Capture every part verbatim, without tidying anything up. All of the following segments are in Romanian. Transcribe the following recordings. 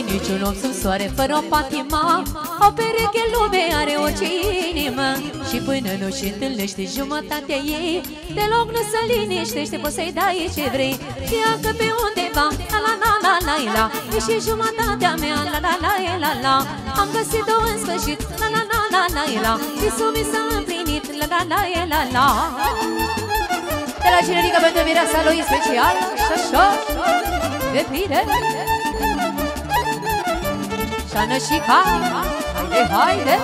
niciun om sub soare fără o patima. O pereche lume are orice inimă și până nu și întâlnește jumătatea ei, deloc nu se liniștește, poți să-i dai ce vrei. Știa că pe undeva, la la la la la la, e și jumătatea mea, la la la la la. Am găsit-o în sfârșit, la la la la la la, visul mi s-a împlinit, la la la la la. De la generică pentru mireasa lui special, așa, de bine. Și-ană și ca, haide, haide.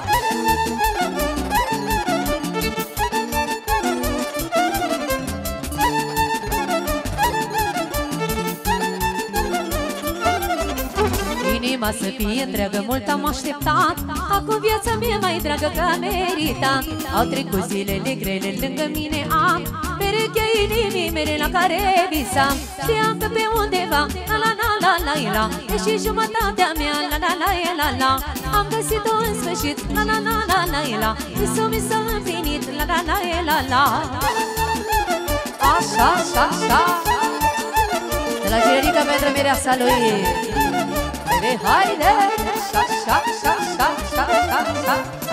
Inima să fie întreagă, mult am așteptat, acum viața mea mai dragă că a meritat. Au trecut zilele grele, lângă mine am perechea inimii mele la care visam. Știam că pe undeva, la la la la la la, e și jumătatea mea, la la la la la. Am găsit-o în sfârșit, la la la la la la, visul mi s-a împlinit, la la la la la. Așa, așa, așa. De la generică pentru mireasa lui. Haide, haide, așa, așa, așa, așa, așa, așa.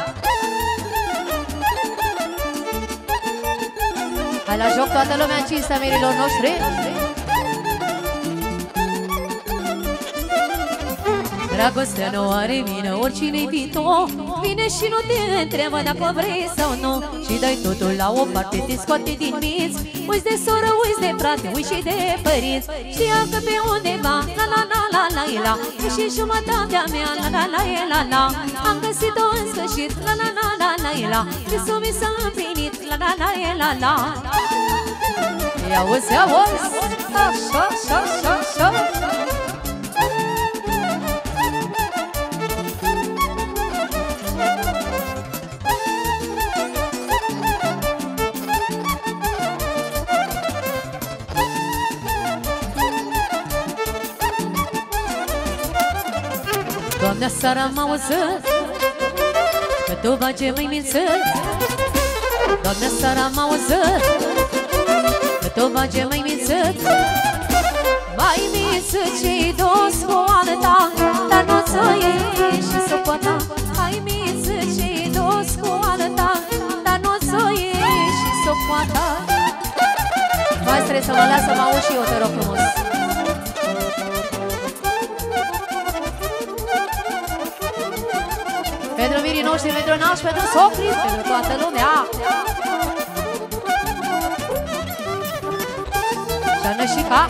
Hai la joc toată lumea în cinstea mirilor noștri. Dragostea nu are vină, oricine-i viitor vine și nu te întreabă dacă vrei sau nu, și dai totul la o parte, te scoate din minți. Uiți de soră, uiți de frate, uiți și de părinți. Știa că pe undeva, la la la la la la, e și jumătatea mea, la la la la la. Am găsit-o în sfârșit, la la la la la la, visul mi s-a împlinit, la la la la la. Ia-uzi, ia-uzi, așa, așa, așa, așa. Doamne, seara am auzit că tu bage mai mințit. Doamne, seara am auzit că tu bage mai mințit. Mai mințit ce-i dos cu alta, dar nu ți-o iei și s-o poata. Mai mințit ce-i dos cu alta, dar nu ți-o iei și s-o poata. Mai trebuie să mă las să mă aud și eu, te rog frumos. Pentru mirii noștri, pentru nași, pentru socri, pentru toată lumea. Și-ană și ca.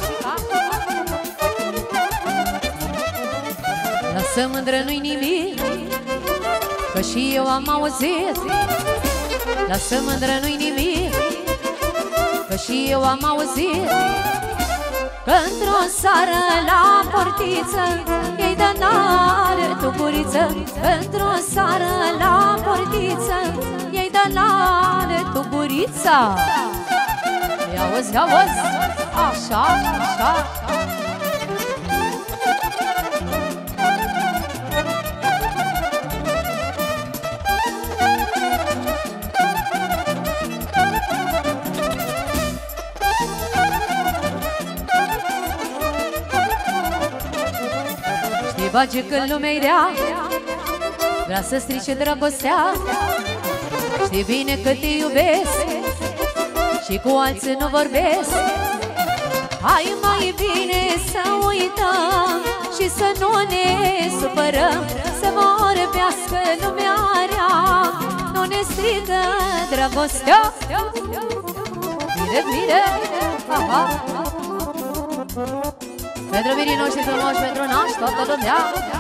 Lasă mândră, nu-i nimic, că și eu am auzit. Lasă mândră, nu-i nimic, că și eu am auzit. Că într-o seară la portiță ei dă nare tu guriță. Într-o seară la portiță ei dă nare tu gurița. Ia-uzi, ia-uzi, așa, așa. Bage când lumea-i rea, vrea să strice dragostea. Știi bine că te iubesc și cu alții nu vorbesc. Hai mai bine să uităm și să nu ne supărăm, să vorbească lumea rea, nu ne strică dragostea. Bine, bine, aha. Pentru mirii noștri frumoși, pentru nași, toată lumea.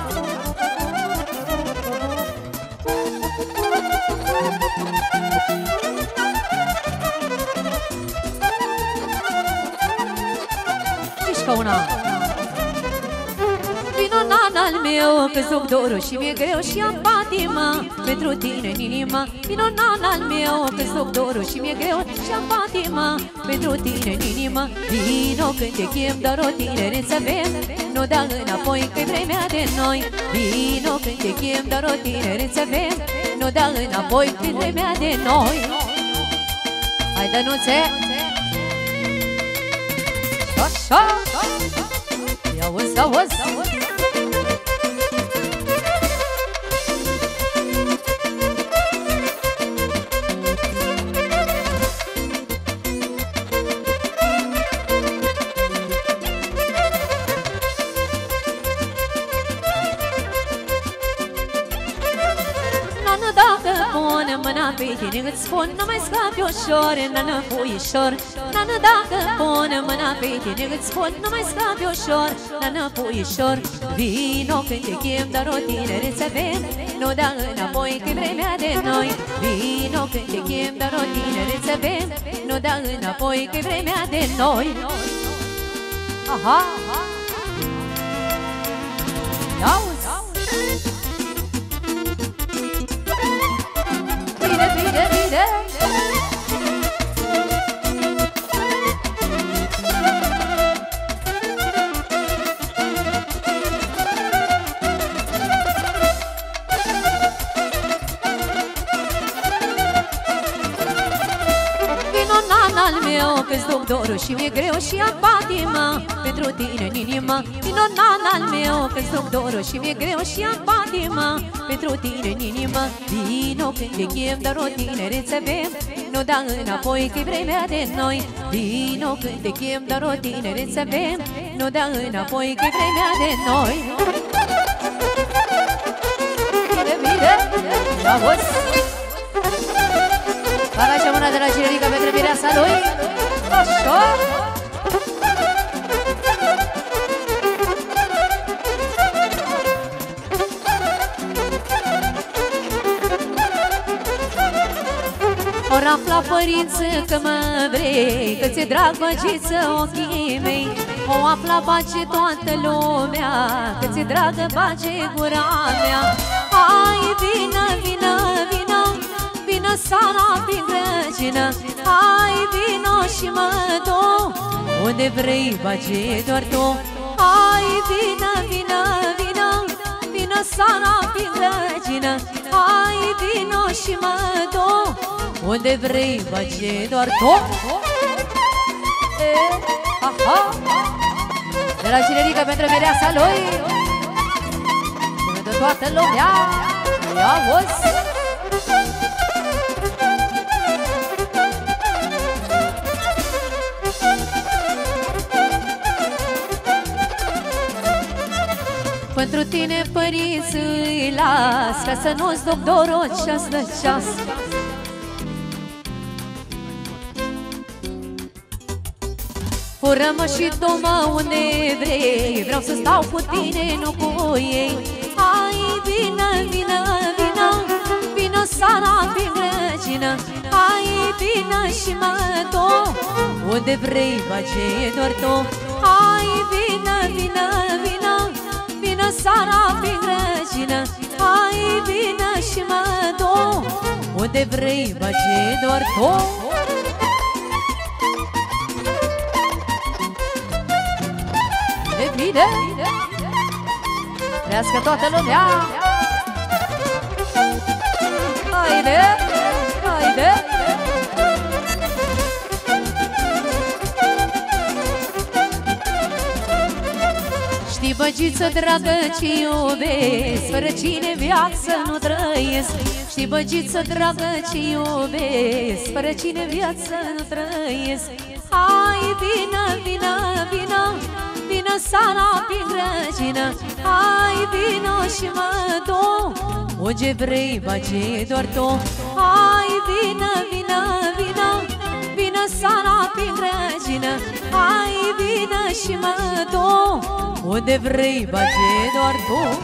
Mișcă una. Vino, nan al meu, că sub dorul și mi-e greu și am patimă pentru tine în inimă. Vino, nan al meu, că sub dorul și mi-e greu și am patimă pentru tine în inimă. Vino când te chem, doar o tinereță avem, nu da înapoi că-i vremea de noi. Vino când te chem, doar o tinereță avem, nu da înapoi că-i vremea de noi. Hai, Dănuțe! Așa! Ia-uzi, ia-uzi! mâna pe tine, îți spun, nu mai scapi ușor, nană puișor. Nană, dacă pun mâna pe tine, îți spun, nu mai scapi ușor, nană puișor. Vino când te chem, dar o tinerețe avem, nu da înapoi că-i vremea de noi. Vino când te chem, dar o tinerețe avem, nu da înapoi că-i vremea de noi. Aha! Auzi! Bine, bine, bine! Al meu, că-ți duc dorul și mi-e greu și am patima pentru tine în inimă. Vino, nan al meu, că-ți duc dorul și mi-e greu și am patima pentru tine în inimă. Vino când te chem, dar o tinerețe avem, nu da înapoi că-i vremea de noi. Vino când te chem, dar o tinerețe avem, nu da înapoi că-i vremea de noi. Bine, bine, auzi! Bagă mâna de la Cinerica pentru mireasa lui. Așa! Ori afla părință că mă vrei, că ți-e drag băgiță ochii mei. O afla face toată lumea, că ți-e dragă face gura mea. Hai, vină, vină, vină, vină Sara prin grăgină. Hai, vino și mă duc unde vrei, bage doar tu. Hai, vină, vină, vină, vină Sara prin grăgină. Hai, vino și mă duc unde vrei, bage doar tu. E, aha. De la Cinerica pentru mireasa lui, pentru toată lumea. Ia auzi! Pentru tine, părinți, îi las, ca să nu-ți duc dorul ceas de ceas. Fură-mă și du-mă unde vrei, vreau să stau cu tine, nu cu ei. Hai, vină, vină, vină, vină Sara prin grăgină. Hai, vină și mă duc unde vrei, bage doar tu. Hai, vină, vină, vină, vină Sara prin grăgină. Hai, vină și mă duc unde vrei, bage doar tu. E bine, trească toată lumea. Haide, haide. Știi, băgiță dragă, ce iubesc, fără cine viață nu trăiesc. Știi, băgiță dragă, ce iubesc, fără cine viață nu trăiesc. Hai, vină, vină, vină, vină Sara prin grăgină. Hai, vino și mă duc unde vrei, bage doar tu. Hai, vină, vină, vină, vină Sara prin grăgină. Hai, vină și mă duc unde vrei, bage doar tu.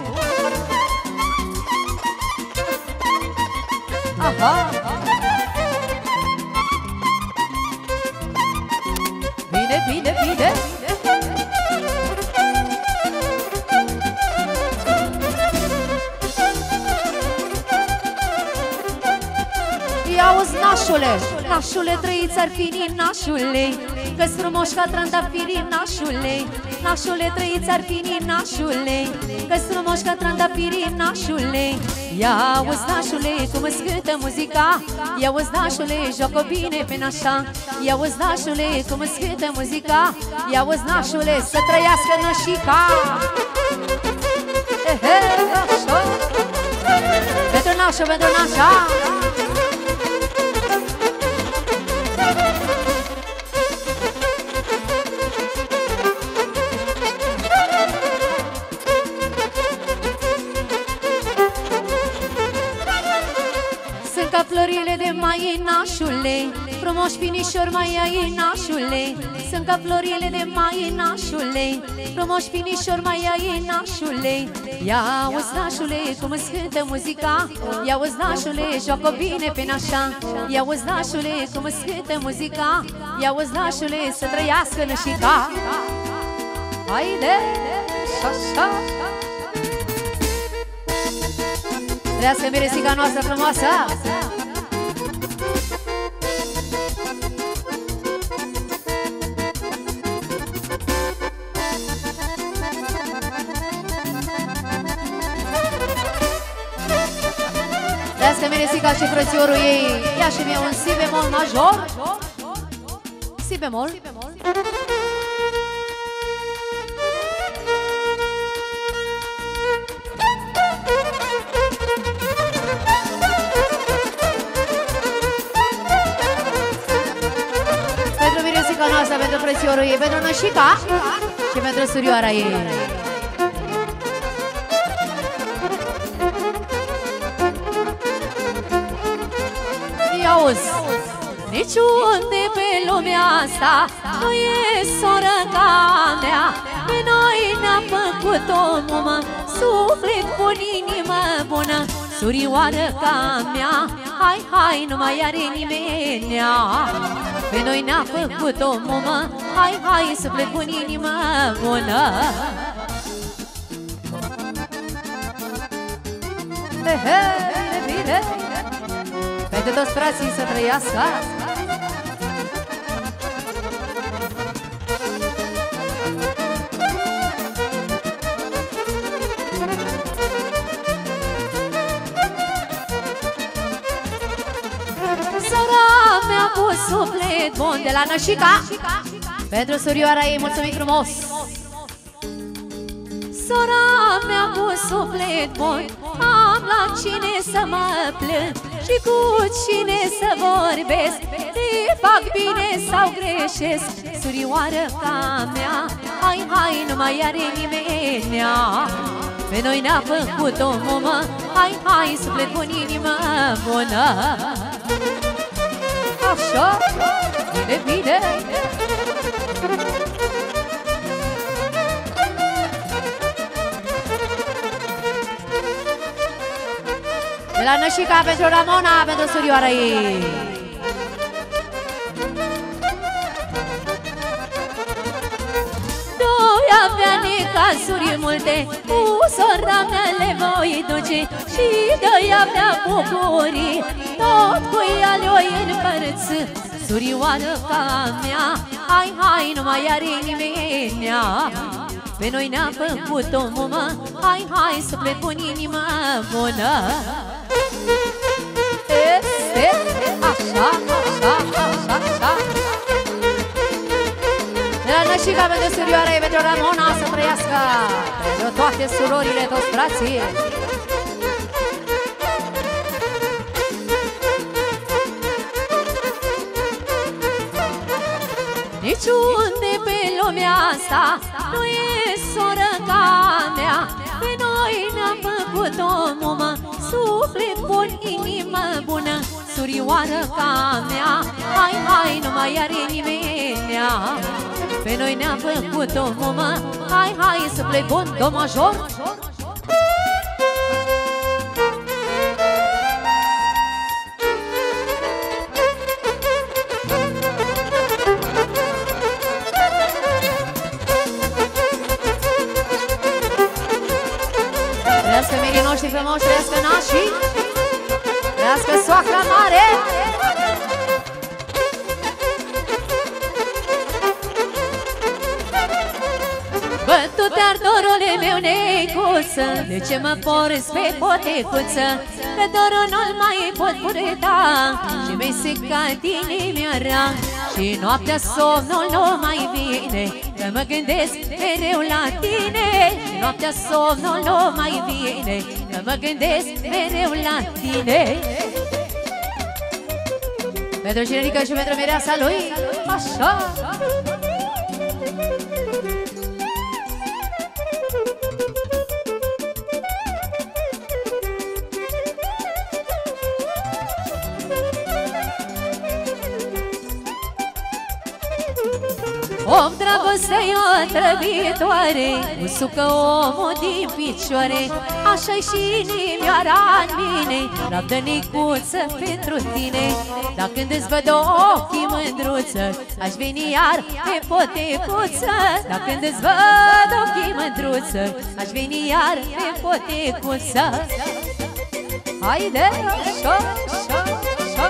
Aha! Bine, bine, bine! Auzi, nașule, nașule, trăiți ar fi din nașule, că-s frumoși ca trandafirii, nașule. Nașule, trăiți ar fi din nașule, că-s frumoși ca trandafirii, nașule. Ia auzi, nașule, cum îți cântă muzica. Ia auzi, nașule, joacă bine pe nașa. Ia auzi, nașule, cum îți cântă muzica. Ia auzi, nașule, să trăiască nășica. Ehe, nașo, pentru nașo, pentru nașa. ca florile de mai nașule, frumoși finișori mai ai nașule. Sunt ca florile de mai nașule, frumoși finișori mai ai nașule. Ia auzi nașule cum îți cântă muzica, ia auzi nașule joacă bine pe nașa. Ia auzi nașule cum îți cântă muzica, ia auzi nașule să trăiască nășica. Haide, așa. Trăiască miresica noastră frumoasă. Trăiască miresica și frățiorul ei. Ia și mie un si bemol major. Si bemol. Noastră, pentru frățiorul ei, pentru nășica și pentru surioara ei. Ia-uzi, niciunde pe lumea asta nu e soră ca mea. Pe noi ne-a făcut omul, mă, suflet bun, inimă bună, surioară ca mea. Hai, hai, nu mai are nimenea. Pe noi ne-a făcut omul, mă, hai, hai, suflet bun, inimă bună. He, he, bine, pentru toți frații să trăiască. Cu suflet bun de la nășica, pentru surioara ei, mulțumim frumos. Sora mea cu suflet bun, am la cine să mă plâng și cu cine să vorbesc, te fac bine sau greșesc. Surioară ca mea, hai, hai, nu mai are nimenea. Pe noi ne-a făcut omul, mă, hai, hai, suflet bun, inimă bună. Așa, bine, bine. De la nășica pentru Ramona, pentru surioara ei. Doi avea necazuri multe, cu sora mea le voi duce, și doi avea bucurii, tot cu ea le-o împărți. Surioară ca mea, hai, hai, nu mai are nimenea. Pe noi ne-a făcut omul, mă, hai, hai, suflet bun, inimă bună. Este așa, așa, așa, așa. De la nășica pentru surioara ei, pentru Ramona, să trăiască, pentru toate surorile, toți frații. Niciunde pe lumea asta nu e soră ca mea. Pe noi ne-a făcut omul, mă, suflet bun, inimă bună, surioară ca mea. Hai, hai, nu mai are nimenea. Pe noi ne-a făcut omul, mă, hai, hai, suflet bun, do major. Trăiască mirii noștri frumoși, trăiască nașii, trăiască soacra mare. Bă, tu te-ar dorule meu necuță, de ce mă porți pe potecuță? Că dorul nu-l mai pot purta și mi-ai secat inimioara. Și noaptea somnul nu mai vine, că mă gândesc mereu la tine. Și noaptea somnul nu mai vine, că mă gândesc mereu la tine. Pentru Cinerică și pentru mireasa lui, așa. Om, dragoste e o trăbitoare, usucă omul din picioare. Așa-i și inimioara-n mine, rabdă nicuță pentru tine. Dar când îți văd ochii mândruță, aș veni iar pe potecuță. Dar când îți văd ochii mândruță, aș veni iar pe potecuță. Haide, așa, așa, așa.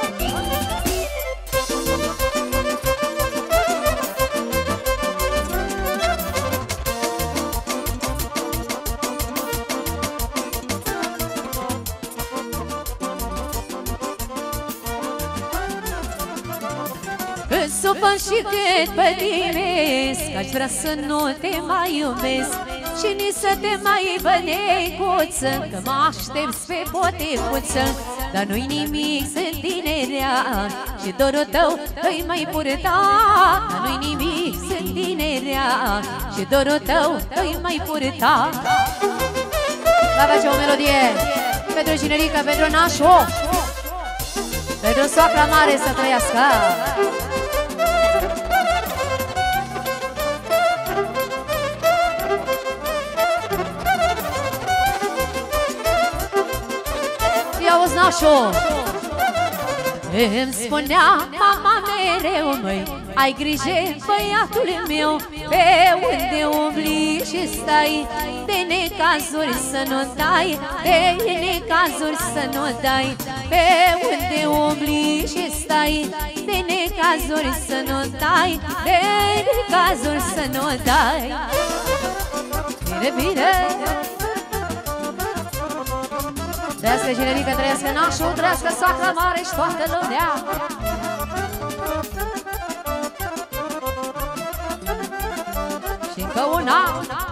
Îți supăr și cât pătimesc, aș vrea să nu te mai iubesc și nici să te mai bănecuță, că mă aștepți pe potecuță. Dar nu-i nimic, sunt tinerea și dorul tău îi mai purta. Dar nu-i nimic, sunt tinerea și dorul tău îi mai purta. Va face o melodie pentru Cinerica, pentru nașu, pentru soacra mare să trăiască. Ia-uzi, nașu! Îmi spunea mama mereu, măi, ai grijă, băiatul meu, pe unde umbli și stai, de necazuri să nu dai, de necazuri să nu dai, pe unde umbli și stai, de necazuri să nu dai, de necazuri să nu dai. Bine, bine! Trăiască Cinerica, trăiască nașul, trăiască soacra mare și toată lumea. Și încă una.